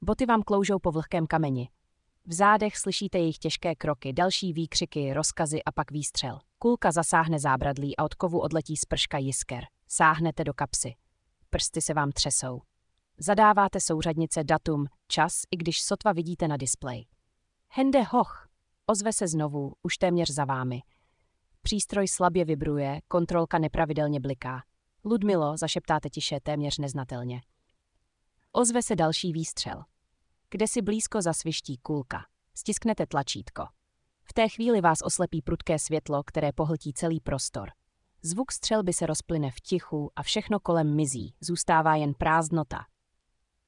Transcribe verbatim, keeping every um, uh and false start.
Boty vám kloužou po vlhkém kameni. V zádech slyšíte jejich těžké kroky, další výkřiky, rozkazy a pak výstřel. Kulka zasáhne zábradlí a od kovu odletí sprška jisker. Sáhnete do kapsy. Prsty se vám třesou. Zadáváte souřadnice datum, čas, i když sotva vidíte na displeji. Hende hoch! Ozve se znovu, už téměř za vámi. Přístroj slabě vibruje, kontrolka nepravidelně bliká. Ludmilo, zašeptáte tiše, téměř neznatelně. Ozve se další výstřel. Kdesi blízko zasviští kulka. Stisknete tlačítko. V té chvíli vás oslepí prudké světlo, které pohltí celý prostor. Zvuk střelby se rozplyne v tichu a všechno kolem mizí, zůstává jen prázdnota,